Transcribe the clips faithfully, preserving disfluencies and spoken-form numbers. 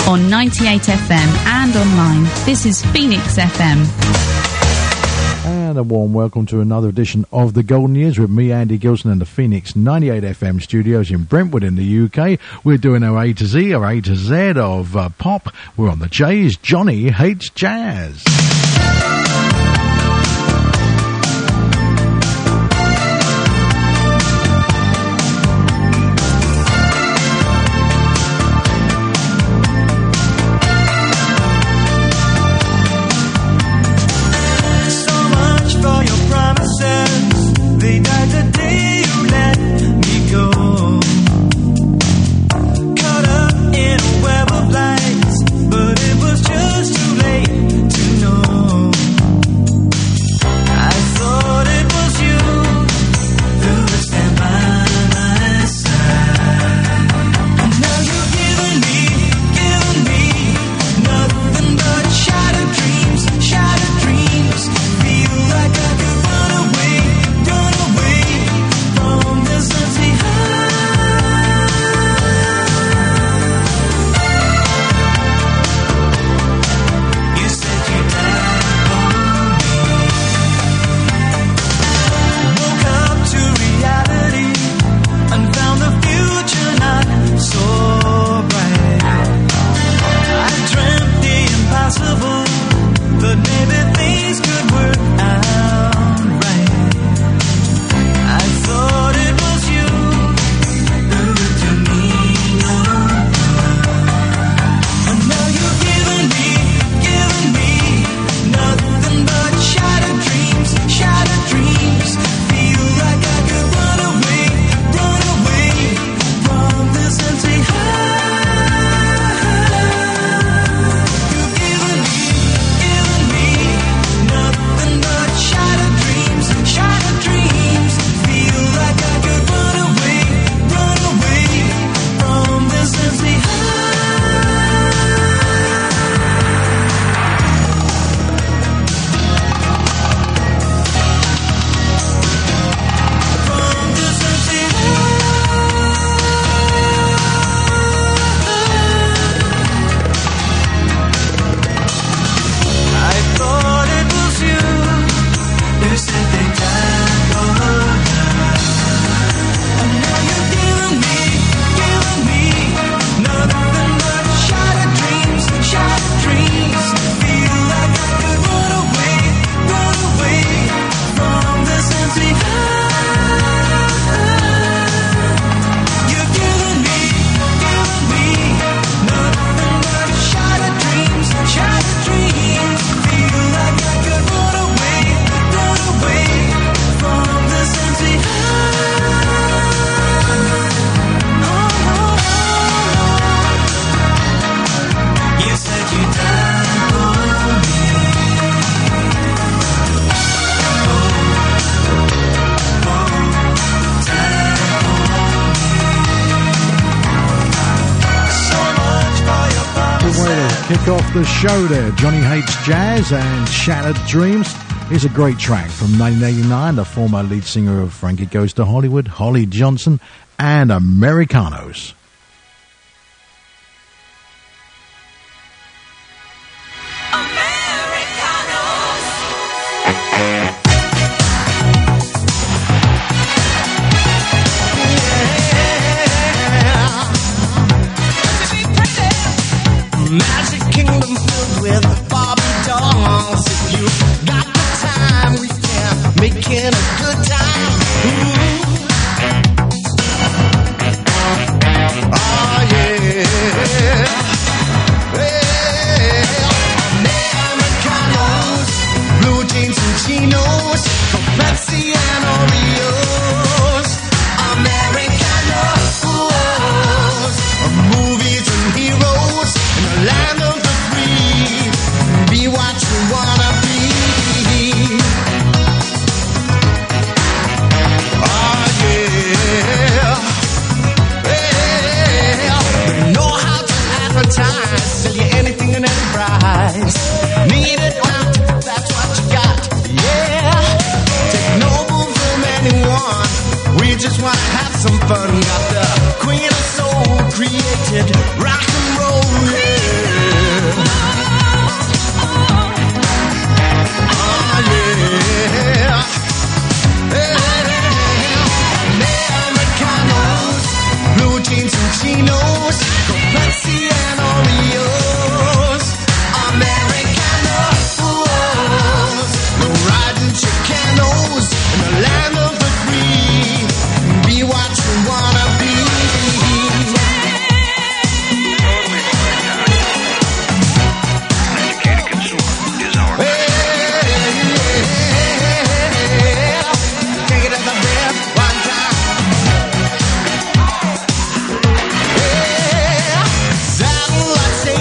on ninety-eight F M and online. This is Phoenix F M. And a warm welcome to another edition of The Golden Years with me, Andy Gilson, in the Phoenix ninety-eight F M studios in Brentwood in the U K. We're doing our A to Z, our A to Z of uh, pop. We're on the J's. Johnny Hates Jazz. Off the show there, Johnny Hates Jazz and Shattered Dreams. Here's a great track from nineteen eighty-nine, the former lead singer of Frankie Goes to Hollywood, Holly Johnson, and Americanos. just wanna have some fun. Got the queen of soul created rock and roll. Yeah.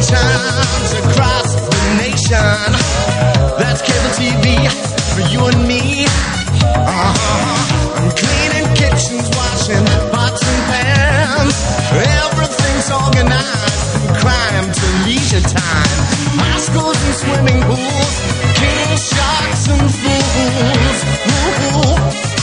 chimes across the nation. That's cable T V for you and me. Uh-huh. I'm cleaning kitchens, washing pots and pans. Everything's organized from crime to leisure time. High schools and swimming pools, king sharks and fools. Ooh.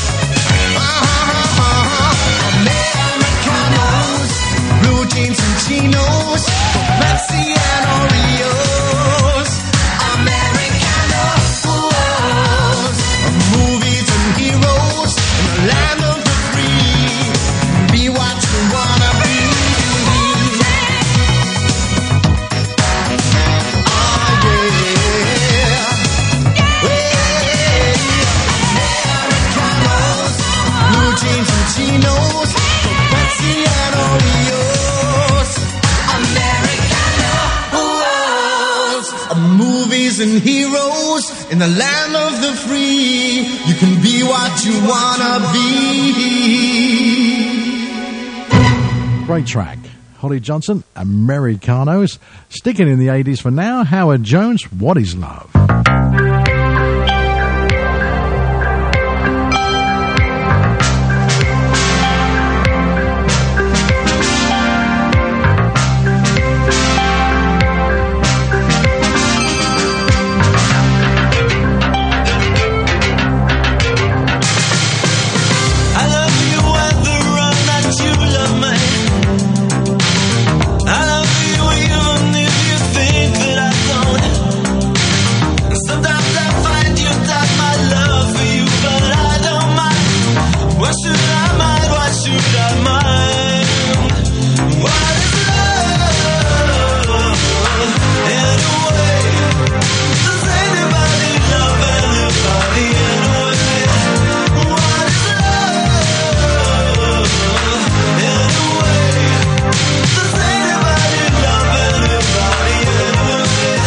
Americanos, blue jeans and chinos, Pepsi and Oreos. Americanos, movies and heroes in the land of the free. Be what you wanna be. Oh yeah, hey. Americanos, blue jeans and chinos, Pepsi and Oreos. Americanos, movies and heroes in the land of the free. You can be what you wanna be. Great track. Holly Johnson, Americanos. Sticking in the eighties for now, Howard Jones, What Is Love? I love you whether or not you love me. I love you even if you think that I don't. Sometimes I find you doubt my love for you, but I don't mind. Why should I mind? Why should I mind? What is love? Anyway, does anybody love anybody anyway? What is love? Anyway, does anybody love anybody anyway?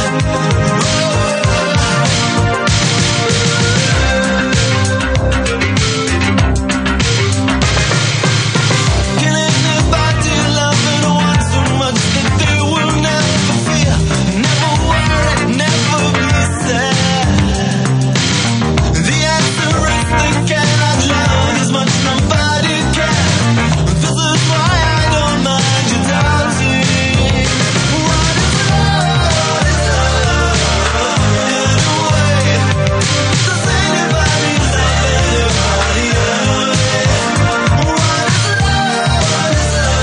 Can anybody love anyone so much that they will never fear, never worry, never be sad? The answer is they cannot love as much nobody can. This is why I don't mind you dancing. What is love? Anyway, does anybody love anybody anyway? What is love?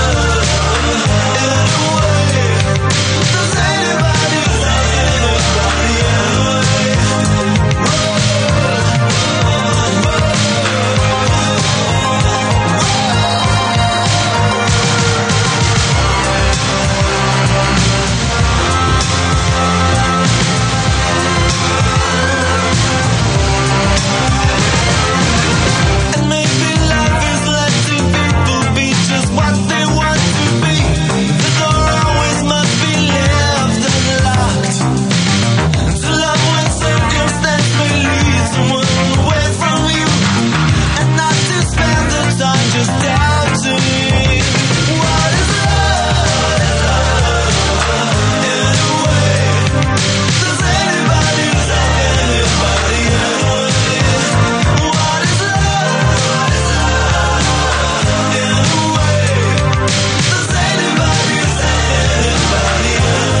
Anyway, does anybody love anybody And maybe life is letting people be just what they want to be. The door always must be left unlocked. To love when circumstance may lead someone away from you, and not to spend the time just doubting. What is love? Anyway, does anybody love anybody anyway? What is love? Anyway, does anybody love anybody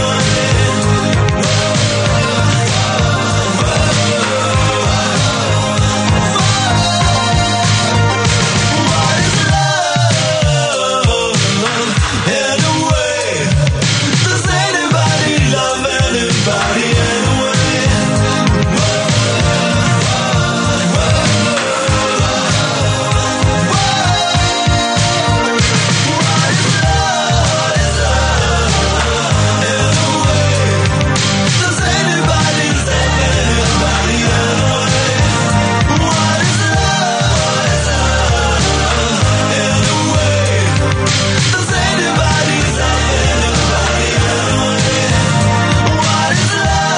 What is love? Anyway, does anybody love anybody anyway? Does anybody love anybody anyway? What is love? Anyway, does anybody love anybody anyway? What is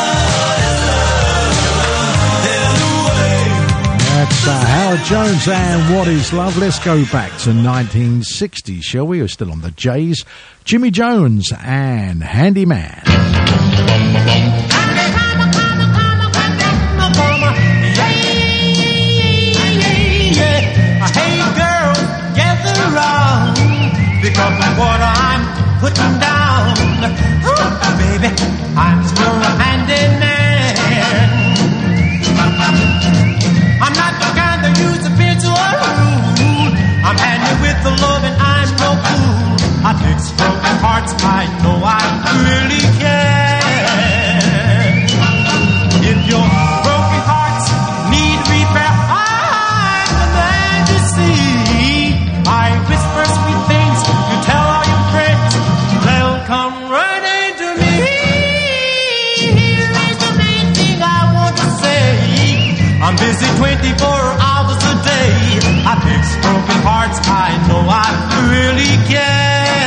love? Anyway. That's uh, Howard Jones and What Is Love? Let's go back to nineteen sixty, shall we? We're still on the Jays. Jimmy Jones and Handyman. Because of what I'm putting down, ooh, baby, I'm still a handyman. I'm not the kind that use a pencil or a rule. I'm handy with the love and I'm no fool. I fix broken hearts, I know I really can. If your broken hearts need repair, I'm the man to see. I whisper sweet things, you tell all your friends, they'll come running to me. Here is the main thing I want to say. I'm busy twenty-four hours a day. I fix broken hearts, I know I really can.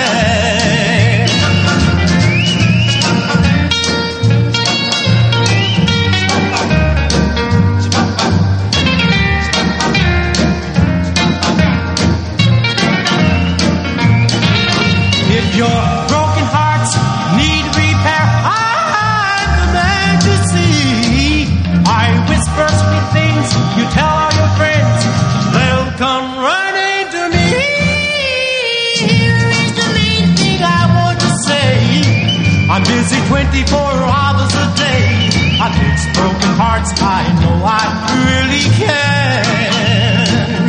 If your broken hearts need repair, I'm the man to see. I whisper sweet things, you tell all your friends, they'll come running to me. Here is the main thing I want to say. I'm busy twenty-four hours a day. I fix broken hearts, I know I really can.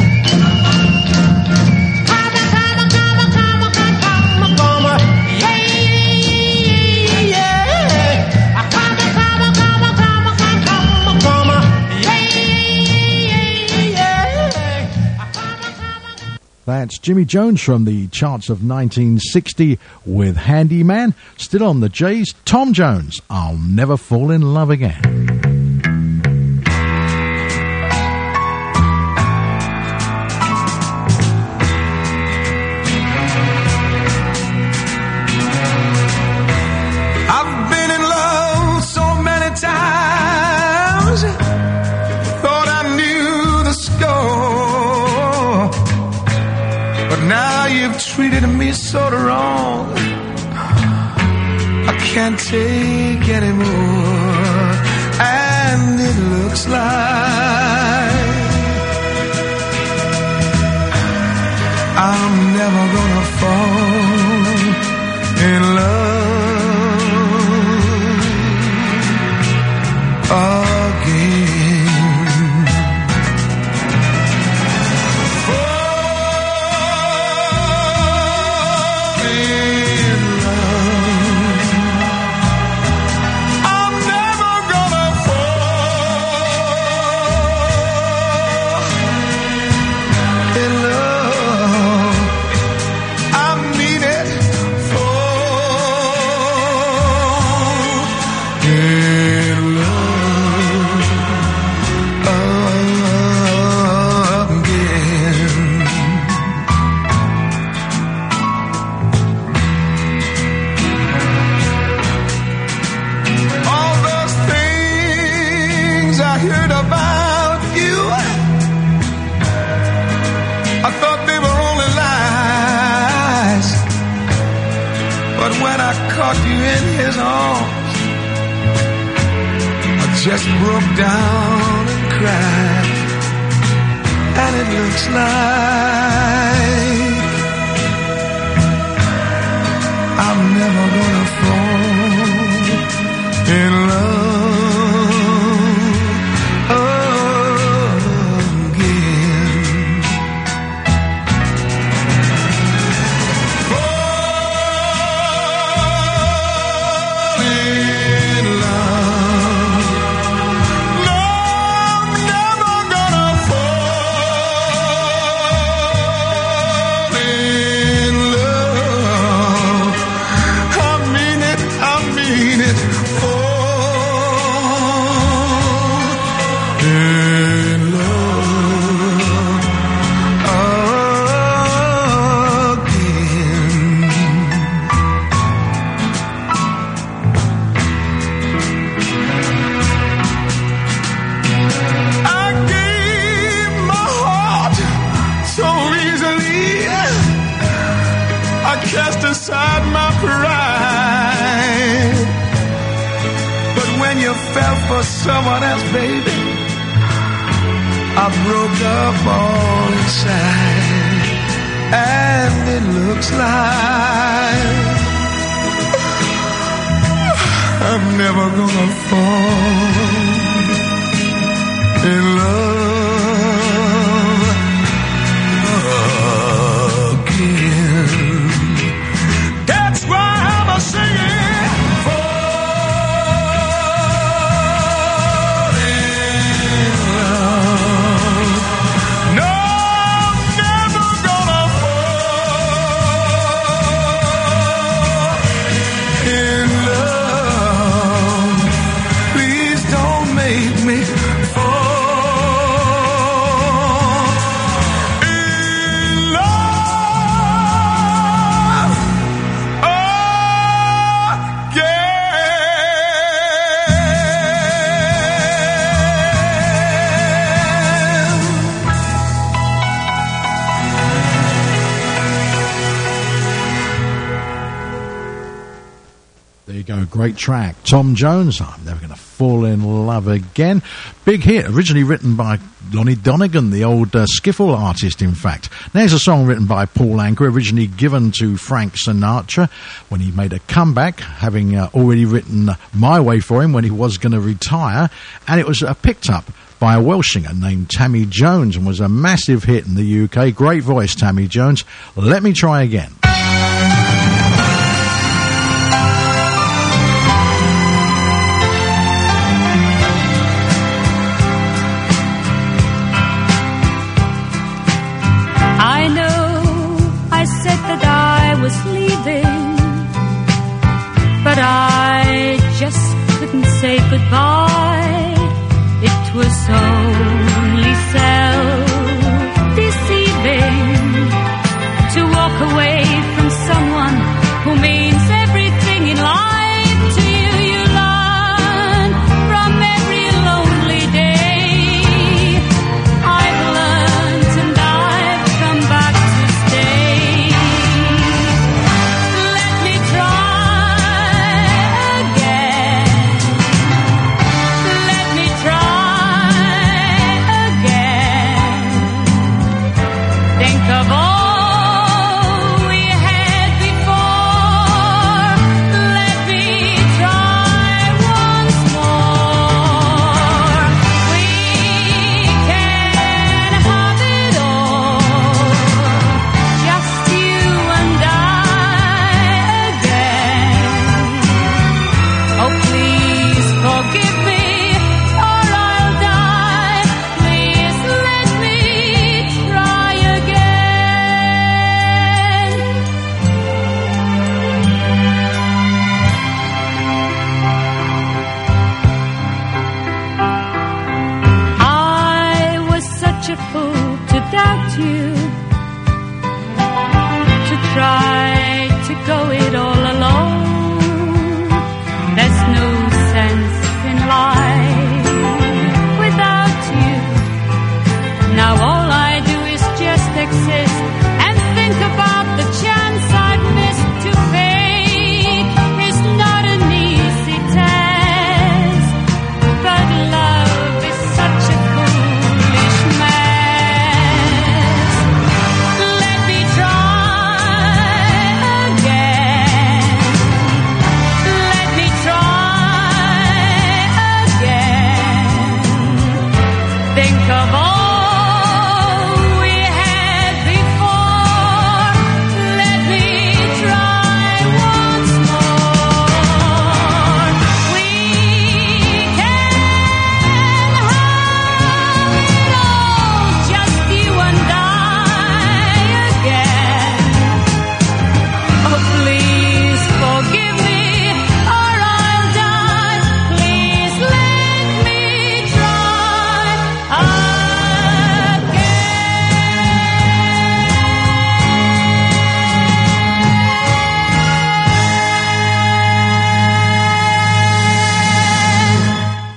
That's Jimmy Jones from the charts of nineteen sixty with Handyman. Still on the J's, Tom Jones, I'll Never Fall in Love Again. I've been in love so many times, thought I knew the score, but now you've treated me so wrong, I can't take anymore, and it looks like I'm never gonna fall in love again. Fall in love. I'm never gonna fall in love. I mean it. Fall in love again. All those things I heard about you, I thought they were only lies, but when I caught you in his arms, I just broke down and cried, and it looks like I'm never gonna fall in love again. Fall in love. No, I'm never gonna fall in love. I mean it, I mean it. Fall fell for someone else, baby. I broke up all inside, and it looks like I'm never gonna fall in love again. That's why I'm a singing for great track. Tom Jones, I'm Never Gonna Fall in Love Again. Big hit, originally written by Lonnie Donegan, the old uh, skiffle artist, in fact. There's a song written by Paul Anka, originally given to Frank Sinatra when he made a comeback, having uh, already written My Way for him when he was going to retire. And it was uh, picked up by a Welsh singer named Tammy Jones and was a massive hit in the U K. Great voice, Tammy Jones. Let Me Try Again. But I just couldn't say goodbye. It was only self-deceiving to walk away from someone who means everything in life to you. You learn from every lonely day. I've learned and I've come back to stay. Let me try again.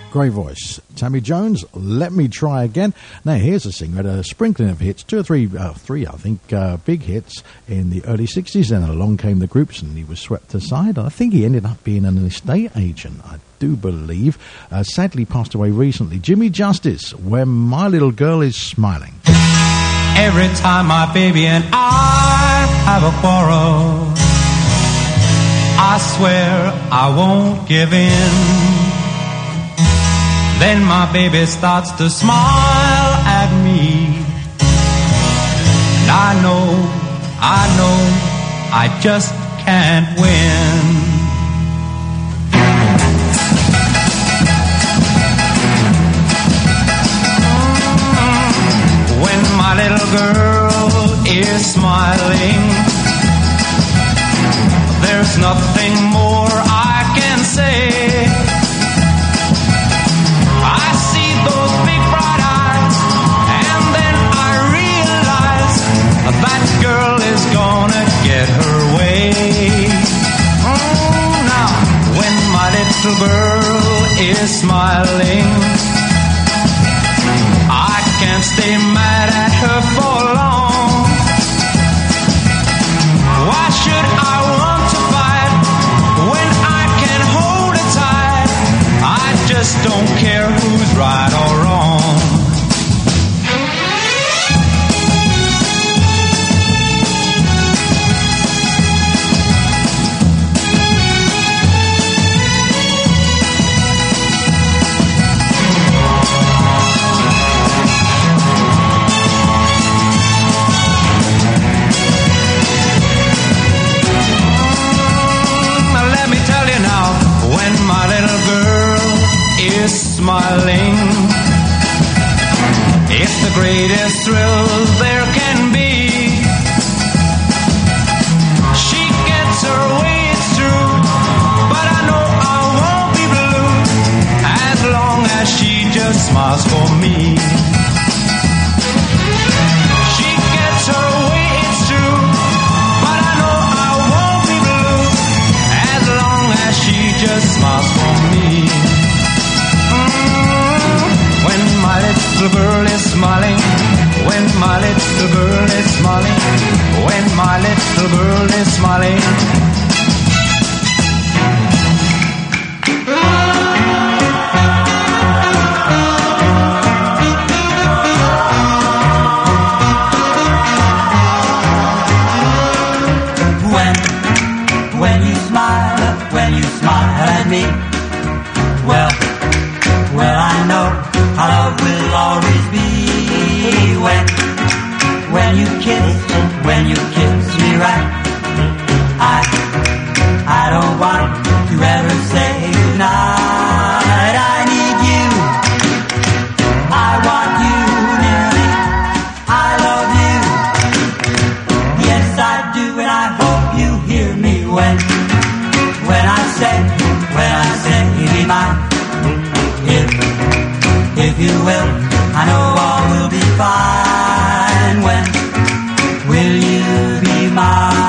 Great voice. Tammy Jones, Let Me Try Again. Now, here's a singer, had a sprinkling of hits, two or three, uh, three, I think, uh, big hits in the early sixties. Then along came the groups and he was swept aside. I think he ended up being an estate agent, I do believe. Uh, sadly passed away recently. Jimmy Justice, When My Little Girl Is Smiling. Every time my baby and I have a quarrel, I swear I won't give in. Then my baby starts to smile at me, and I know, I know, I just can't win. When my little girl is smiling, there's nothing more I can say. That girl is gonna get her way. Oh, now, when my little girl is smiling, I can't stay mad at her for long. Why should I want to fight when I can hold her tight? I just don't care who's right or wrong. My little girl is smiling, it's the greatest thrill there can be. She gets her way, it's true, but I know I won't be blue as long as she just smiles for me. She gets her way, it's true, but I know I won't be blue as long as she just smiles for me. Mm, when my little girl is smiling, when my little girl is smiling, when my little girl is smiling. When, when you smile, when you smile at me, well, well I know our love will always be. When, when you kiss, when you kiss me right, I, I don't want to ever say goodnight. I need you, I want you near me, I love you, yes I do, and I hope you hear me when, when I say, when I say be mine. If, if you will, I know all will be fine. When will you be mine?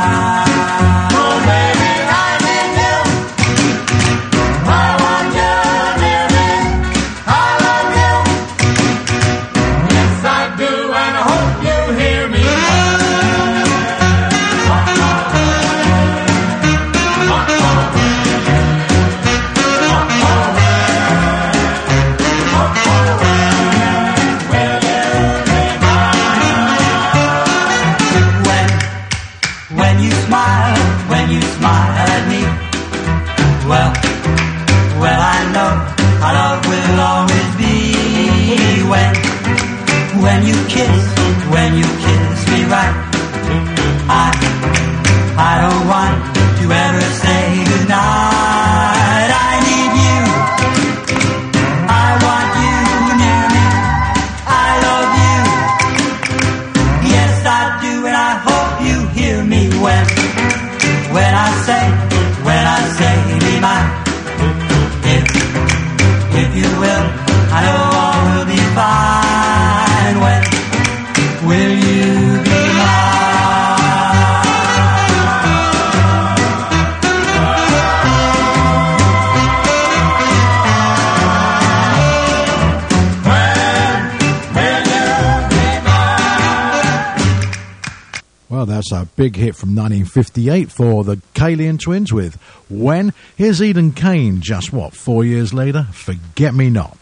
course, a big hit from nineteen fifty-eight for the Kalian Twins with When. Here's Eden Kane, just what, four years later? Forget Me Not.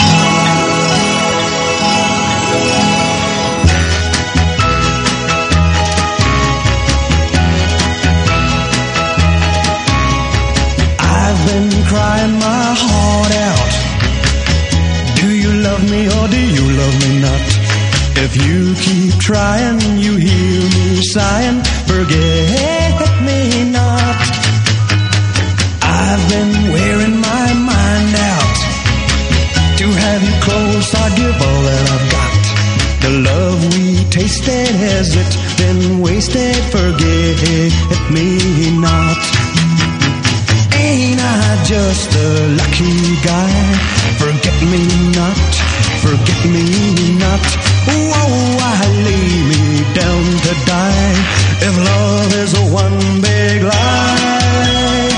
I've been crying my heart out. Do you love me or do you love me not? If you keep trying, you hear me sighing, forget me not. I've been wearing my mind out. To have you close, I'd give all that I've got. The love we tasted, has it been wasted? Forget me not. Ain't I just a lucky guy? Forget me not, forget me not. Whoa, I lay me down to die. If love is a one big lie,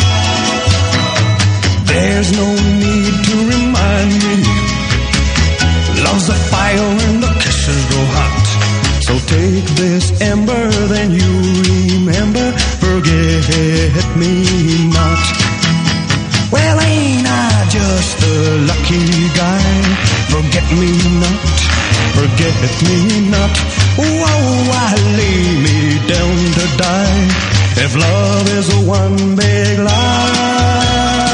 there's no need to remind me. Love's a fire and the kisses go hot. So take this ember, then you remember, forget me not. Well, ain't I just a lucky guy? Forget me not, forget me not. Whoa, I lay me down to die. If love is a one big lie,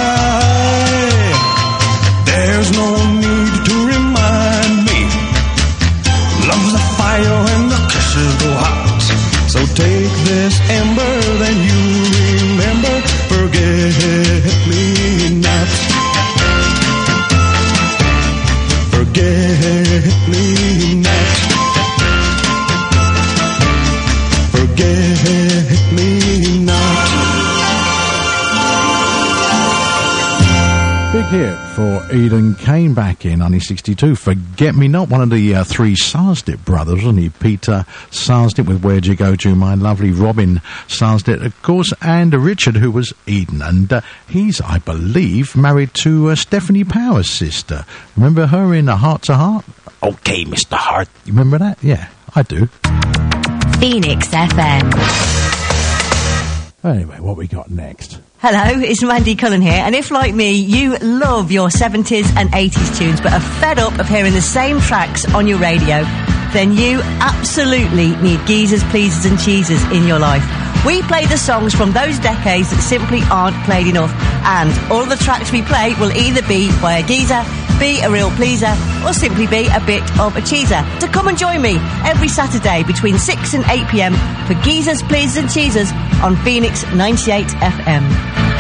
there's no need to remind me. Love's a fire and the kisses go hot. So take this ember, then you remember, forget me not. Forget me not. Forget me not. Big hit for Eden Kane back in nineteen sixty-two. Forget Me Not, one of the uh, three Sarsdit brothers, wasn't he? Peter Sarsdit with Where'd You Go To, my lovely Robin Sarsdit, of course, and uh, Richard, who was Eden. And uh, he's, I believe, married to uh, Stephanie Power's sister. Remember her in A Heart to Heart? Okay, Mister Hart. You remember that? Yeah, I do. Phoenix F M. Anyway, what we got next? Hello, it's Mandy Cullen here, and if, like me, you love your seventies and eighties tunes but are fed up of hearing the same tracks on your radio, then you absolutely need Geezers, Pleasers and Cheesers in your life. We play the songs from those decades that simply aren't played enough, and all of the tracks we play will either be by a geezer, be a real pleaser, or simply be a bit of a cheeser. So come and join me every Saturday between six and eight p m for Geezers, Pleasers and Cheesers on Phoenix ninety-eight F M.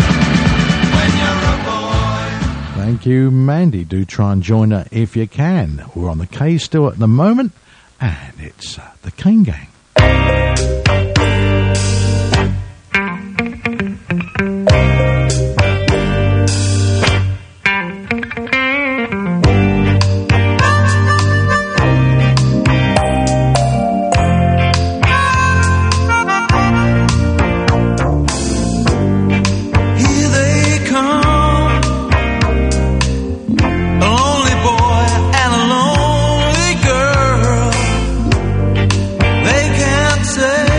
Thank you, Mandy. Do try and join her if you can. We're on the K still at the moment, and it's uh, the Kane Gang. Say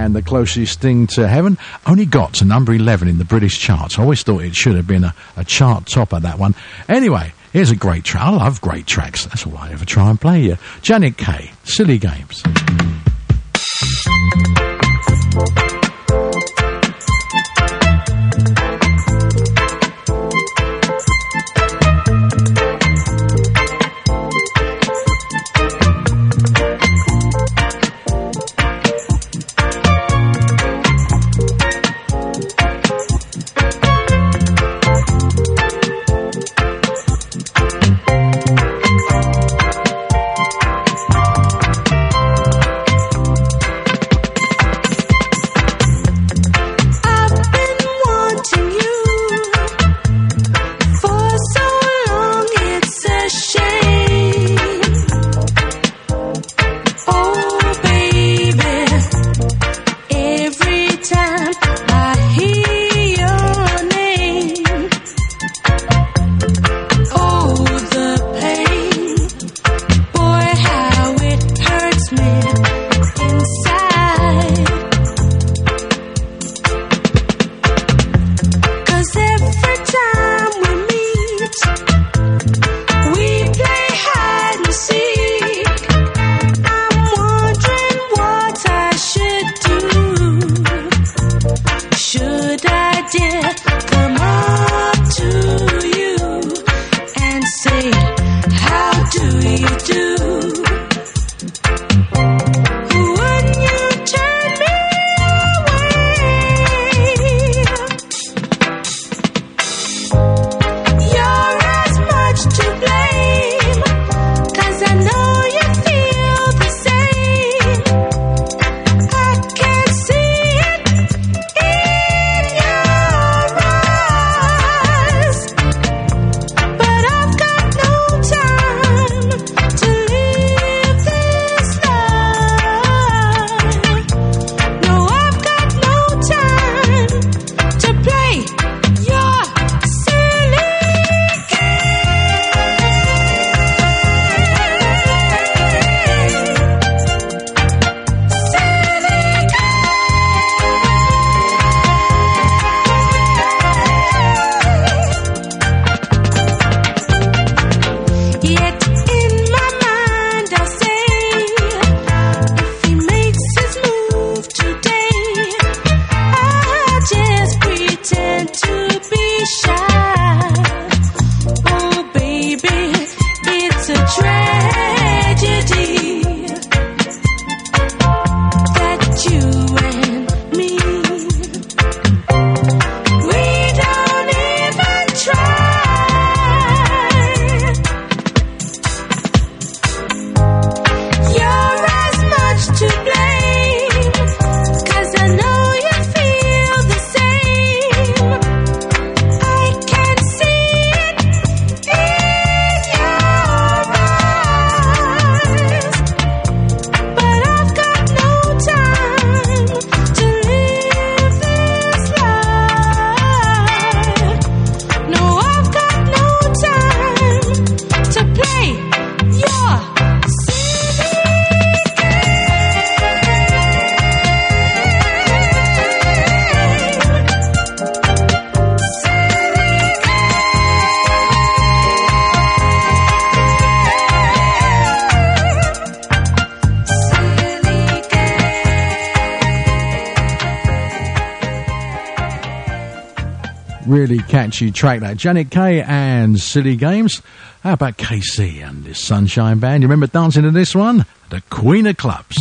and The Closest Thing to Heaven only got to number eleven in the British charts. I always thought it should have been a, a chart topper, that one. Anyway, here's a great track. I love great tracks. That's all I ever try and play here. Janet Kay, Silly Games. Really catchy track, that. Janet Kay and Silly Games. How about K C and this Sunshine Band? You remember dancing to this one? The Queen of Clubs.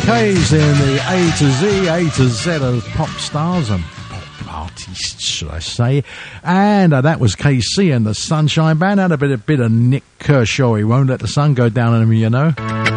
K's in the A to Z, A to Z of pop stars and pop artists, should I say. And uh, that was K C and the Sunshine Band. And a bit, a bit of Nick Kershaw. He won't let the sun go down on him, you know.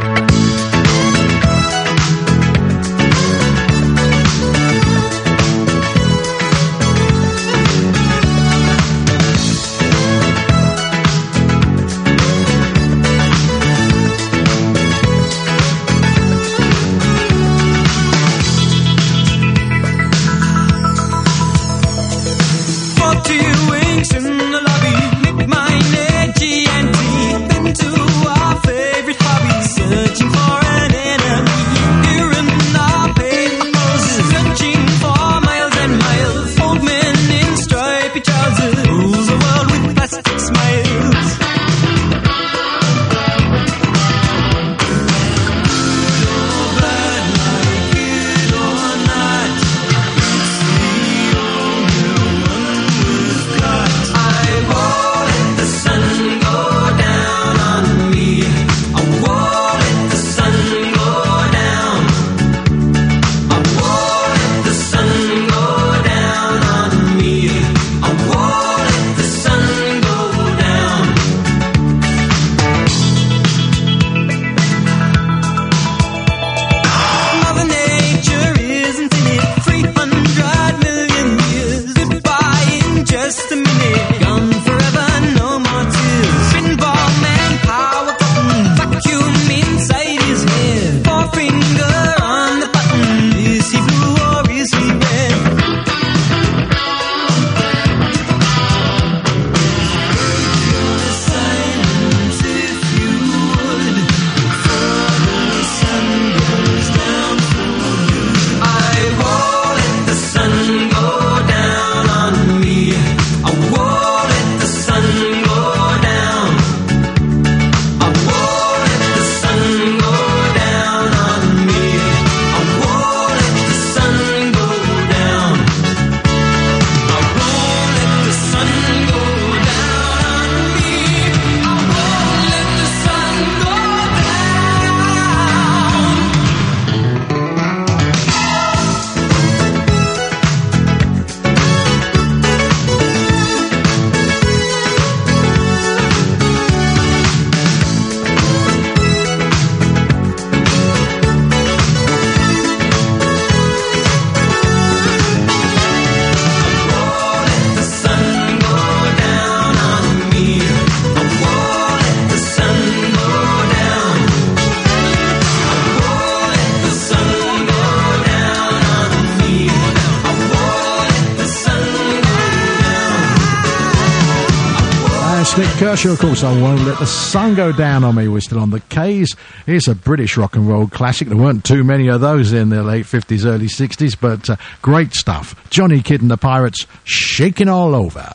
Nick Kershaw, of course, I Won't Let the Sun Go Down on Me. We're still on the K's. It's a British rock and roll classic. There weren't too many of those in the late fifties, early sixties, but uh, great stuff. Johnny Kidd and the Pirates, Shaking All Over.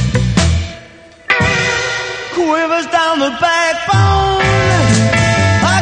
Down the backbone, I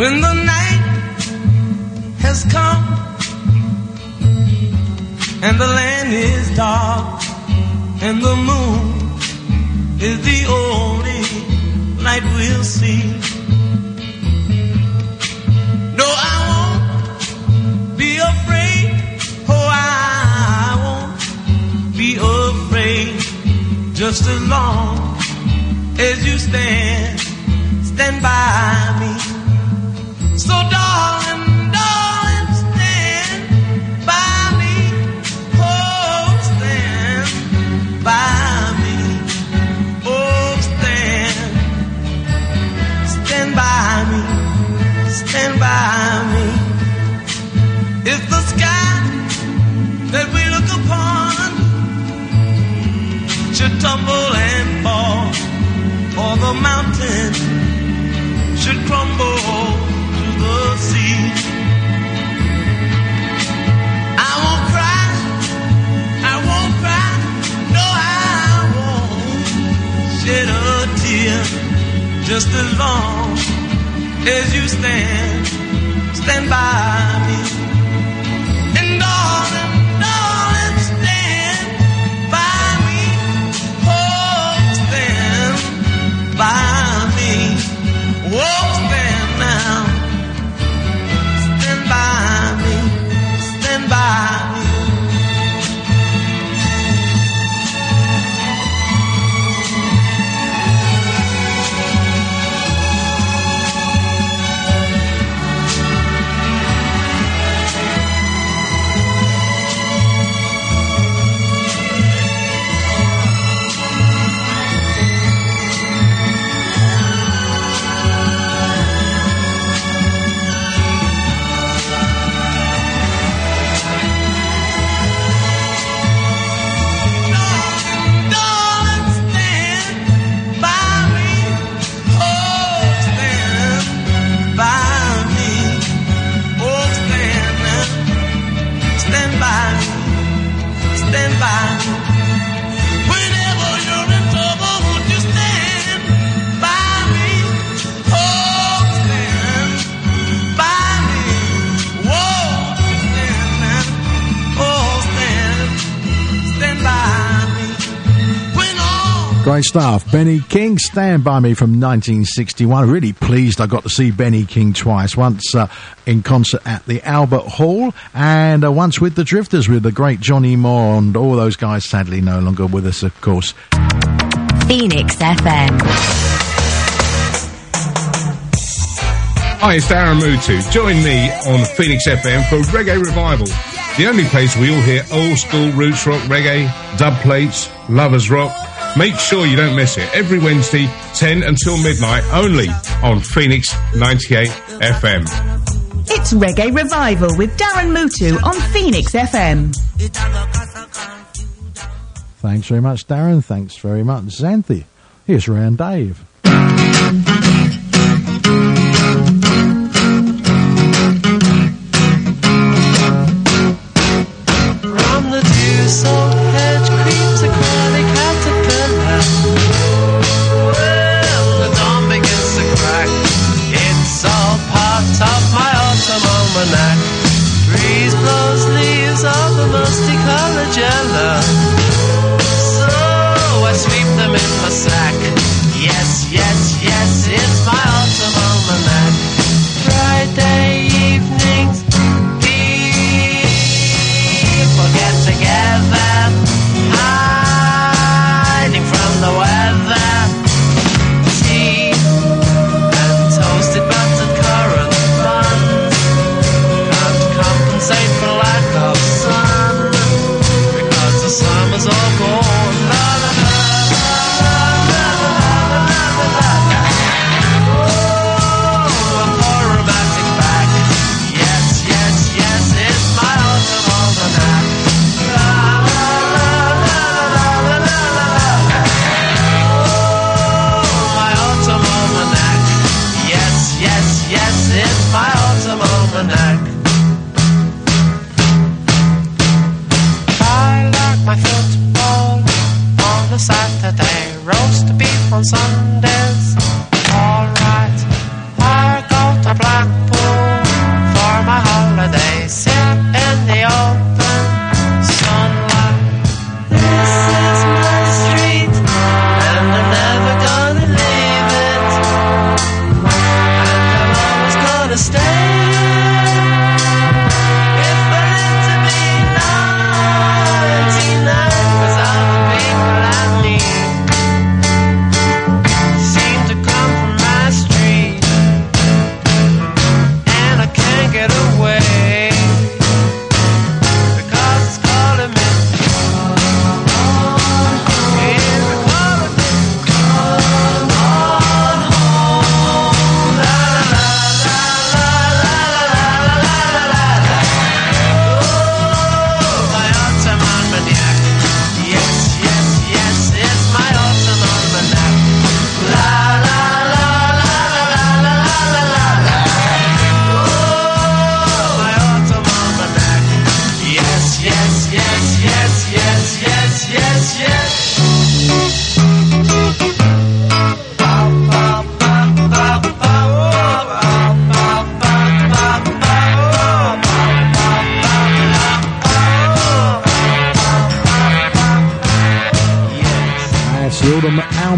When the night has come and the land is dark and the moon is the only light we'll see. No, I won't be afraid. Oh, I won't be afraid. Just as long as you stand, stand by me. So darling, darling, stand by me. Oh, stand by me. Oh, stand, stand by me. Stand by me. If the sky that we look upon should tumble and fall, or the mountain should crumble to the sea, I won't cry, I won't cry, no, I won't shed a tear. Just as long as you stand, stand by me. And darling, darling, stand by me. Oh, stand by me. Oh, stand now. Stand by me. Stand by me. Great stuff. Benny King, Stand By Me from nineteen sixty-one. Really pleased I got to see Benny King twice. Once uh, in concert at the Albert Hall, and uh, once with the Drifters with the great Johnny Moore, and all those guys sadly no longer with us, of course. Phoenix F M. Hi, it's Darren Mutu. Join me on Phoenix F M for Reggae Revival, the only place we all hear old school roots rock reggae, dub plates, lovers rock. Make sure you don't miss it. Every Wednesday, ten until midnight, only on Phoenix ninety-eight F M. It's Reggae Revival with Darren Mutu on Phoenix F M. Thanks very much, Darren. Thanks very much, Xanthi. Here's Round Dave. From the dew-soaked hedge creeps a curly caterpillar. Well, the dawn begins to crack. It's all part of my autumn almanac. Breeze blows leaves of the musty coloured yellow. So I sweep them in my sack. Yes, yes, yes, it's my autumn almanac. Friday evenings, people get together, hiding from the weather. Tea and toasted buttered currant buns can't compensate for lack of sun, because the summer's all gone. La, la, la, la, la, la, la, la, la, la.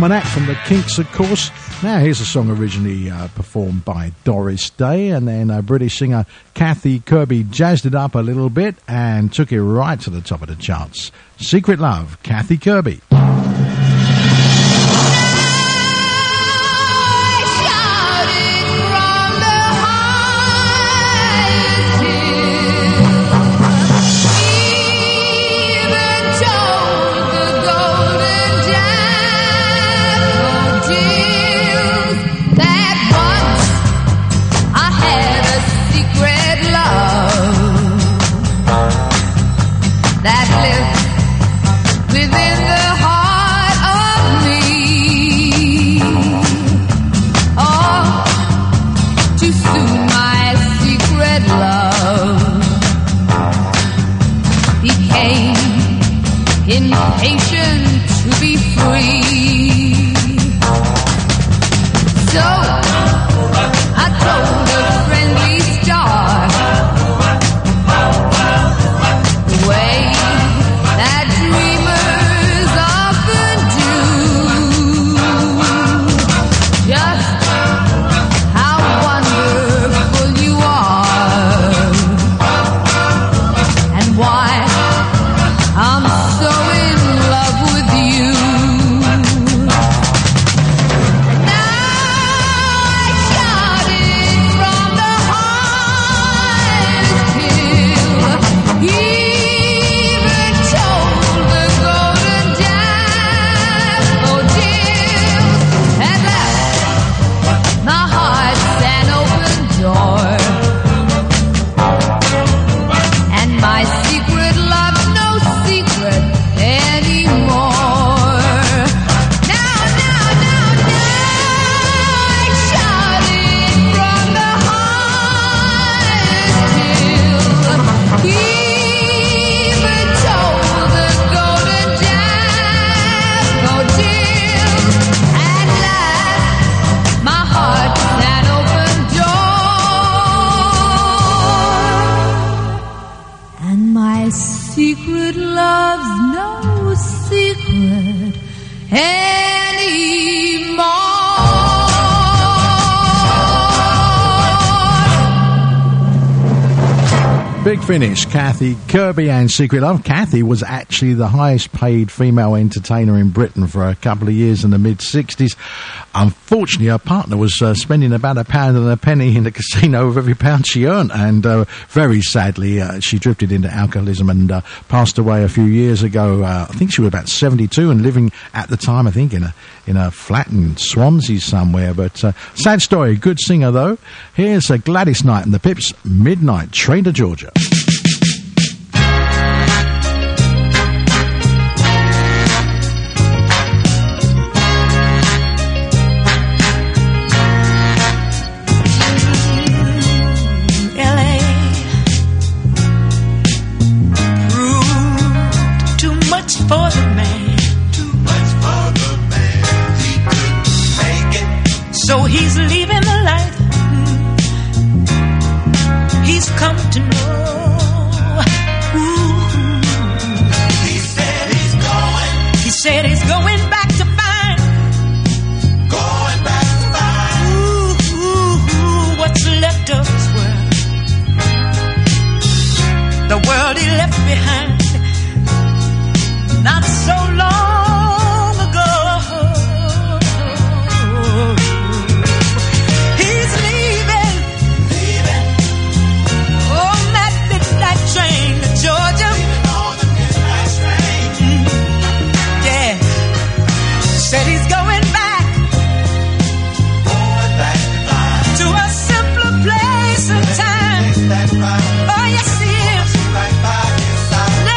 Almanac from the Kinks, of course. Now here's a song originally uh, performed by Doris Day, and then uh, British singer Kathy Kirby jazzed it up a little bit and took it right to the top of the charts. Secret Love, Kathy Kirby. That lives within the Big finish, Kathy Kirby and Secret Love. Kathy was actually the highest paid female entertainer in Britain for a couple of years in the mid-sixties. Unfortunately, her partner was uh, spending about a pound and a penny in the casino of every pound she earned, and uh, very sadly uh, she drifted into alcoholism and uh, passed away a few years ago. Uh, I think she was about seventy-two and living at the time, I think, in a in a flat in Swansea somewhere. But uh, sad story, good singer though. Here's uh, Gladys Knight and the Pips, Midnight Train to Georgia. For the man, too much for the man, he couldn't make it. So he's leaving the life he's come to know. Ooh. He said he's going. He said he's going back to find. Going back to find. Ooh, ooh, ooh, what's left of his world? The world he left behind. Not so long ago, he's leaving, leaving on that midnight train to Georgia. Leaving on the midnight train, mm-hmm. Yeah. Said he's going back, going back to a simpler place and time. Oh yes, he is. Right by his side.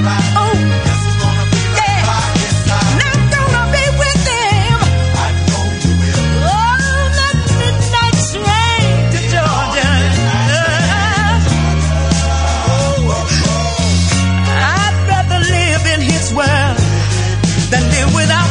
Oh, yeah. And I'm gonna be with them. Oh, that midnight train to Georgia. I'd rather live in his world than live without